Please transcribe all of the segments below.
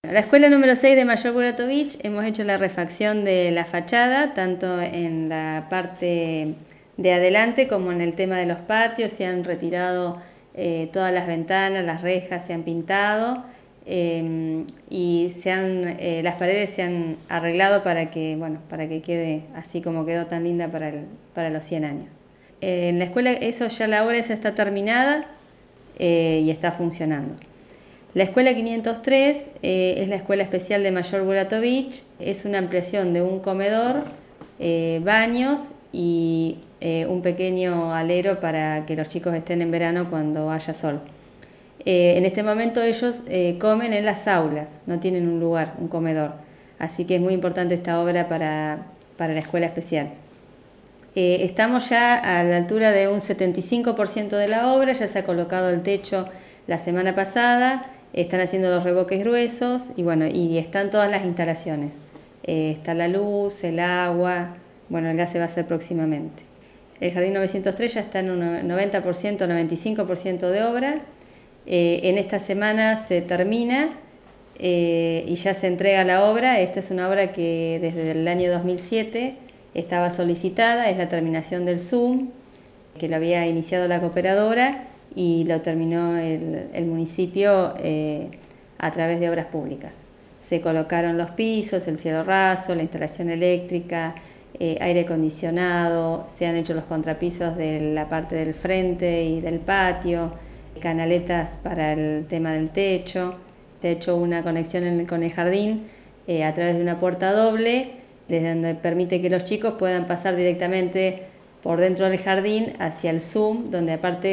La escuela número 6 de Mayor Buratovich hemos hecho la refacción de la fachada, tanto en la parte de adelante como en el tema de los patios. Se han retirado todas las ventanas, las rejas se han pintado y las paredes se han arreglado para que quede así como quedó tan linda para los 100 años. En la escuela la obra esa está terminada y está funcionando. La escuela 503 es la escuela especial de Mayor Buratovich. Es una ampliación de un comedor, baños y un pequeño alero para que los chicos estén en verano cuando haya sol. En este momento ellos comen en las aulas, no tienen un lugar, un comedor. Así que es muy importante esta obra para la escuela especial. Estamos ya a la altura de un 75% de la obra, ya se ha colocado el techo la semana pasada, están haciendo los revoques gruesos y están todas las instalaciones. Está la luz, el agua, el gas se va a hacer próximamente. El jardín 903 ya está en un 90%, 95% de obra. En esta semana se termina y ya se entrega la obra. Esta es una obra que desde el año 2007 estaba solicitada, es la terminación del ZUM, que lo había iniciado la cooperadora y lo terminó el municipio a través de obras públicas. Se colocaron los pisos, el cielo raso, la instalación eléctrica, aire acondicionado, se han hecho los contrapisos de la parte del frente y del patio, canaletas para el tema del techo. Se ha hecho una conexión con el jardín a través de una puerta doble, desde donde permite que los chicos puedan pasar directamente por dentro del jardín hacia el ZUM, donde aparte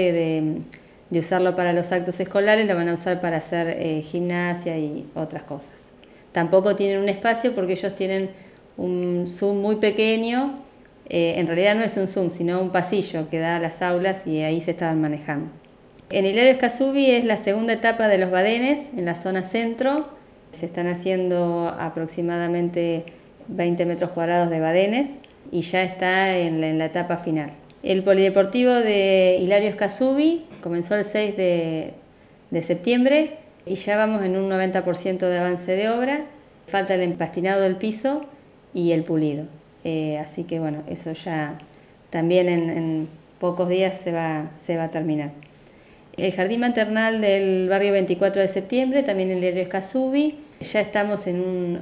de usarlo para los actos escolares, lo van a usar para hacer gimnasia y otras cosas. Tampoco tienen un espacio porque ellos tienen un ZUM muy pequeño, en realidad no es un ZUM, sino un pasillo que da a las aulas y ahí se estaban manejando. En Hilario Escasubi es la segunda etapa de los badenes en la zona centro. Se están haciendo aproximadamente 20 metros cuadrados de badenes y ya está en la etapa final. El polideportivo de Hilario Escasubi comenzó el 6 de septiembre y ya vamos en un 90% de avance de obra. Falta el empastinado del piso y el pulido. Así que eso ya también en pocos días se va a terminar. El jardín maternal del barrio 24 de septiembre, también en Hilario Escasubi, ya estamos en un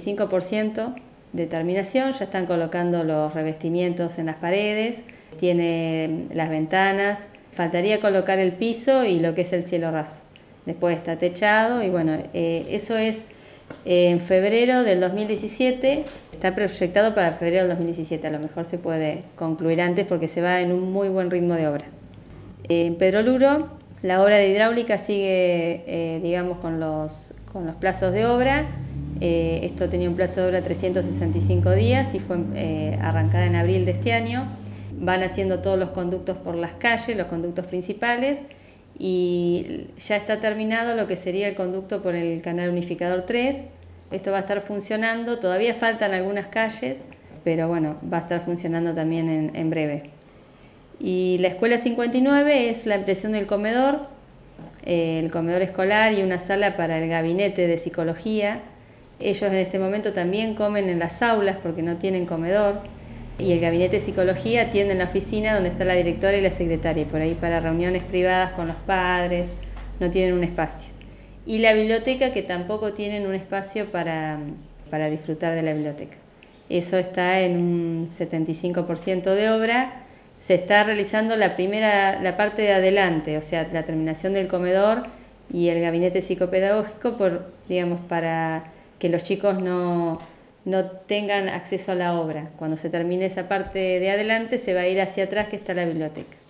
85% de terminación, ya están colocando los revestimientos en las paredes, tiene las ventanas, faltaría colocar el piso y lo que es el cielo raso. Después está techado y eso es en febrero del 2017, está proyectado para febrero del 2017, a lo mejor se puede concluir antes porque se va en un muy buen ritmo de obra. En Pedro Luro, la obra de hidráulica sigue, con los plazos de obra. Esto tenía un plazo de obra de 365 días y fue arrancada en abril de este año. Van haciendo todos los conductos por las calles, los conductos principales, y ya está terminado lo que sería el conducto por el canal unificador 3. Esto va a estar funcionando, todavía faltan algunas calles, pero va a estar funcionando también en breve. Y la escuela 59 es la ampliación del comedor, el comedor escolar y una sala para el gabinete de psicología. Ellos en este momento también comen en las aulas porque no tienen comedor, y el gabinete de psicología atiende en la oficina donde está la directora y la secretaria, y por ahí para reuniones privadas con los padres no tienen un espacio. Y la biblioteca, que tampoco tienen un espacio para disfrutar de la biblioteca. Eso está en un 75% de obra. Se está realizando la parte de adelante, o sea, la terminación del comedor y el gabinete psicopedagógico para que los chicos no tengan acceso a la obra. Cuando se termine esa parte de adelante se va a ir hacia atrás, que está la biblioteca.